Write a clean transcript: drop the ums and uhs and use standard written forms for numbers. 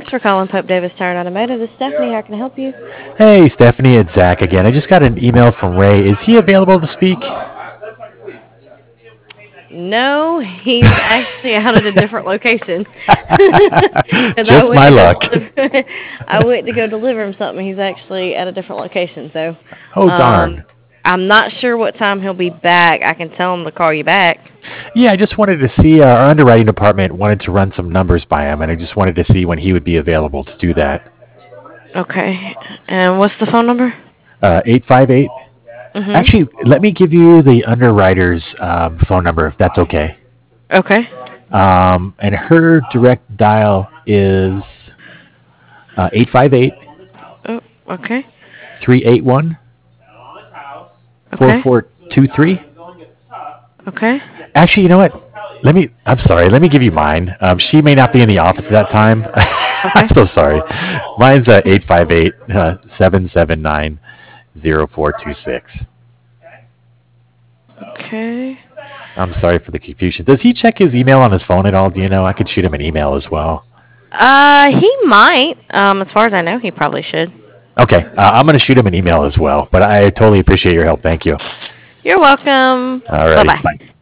Thanks for calling Pope Davis Tire and Automotive. This is Stephanie. How can I help you? Hey, Stephanie, it's Zach again. I just got an email from Ray. Is he available to speak? No, he's actually out at a different location. Because Just my luck. I went to go deliver him something. He's actually at a different location. So, Oh, um, darn. I'm not sure what time he'll be back. I can tell him to call you back. Yeah, I just wanted to see our underwriting department wanted to run some numbers by him, and I just wanted to see when he would be available to do that. Okay. And what's the phone number? 858. Mhm. Actually, let me give you the underwriter's phone number if that's okay. Okay. And her direct dial is 858 Oh, okay. 381 Okay. 4423. Okay. Actually, you know what? I'm sorry. Let me give you mine. She may not be in the office at that time. I'm Okay. so sorry. Mine's 858 779 0426. Okay. I'm sorry for the confusion. Does he check his email on his phone at all? Do you know? I could shoot him an email as well. He might. As far as I know, he probably should. Okay, I'm going to shoot him an email as well. But I totally appreciate your help. Thank you. You're welcome. Bye Alrighty. bye. Bye.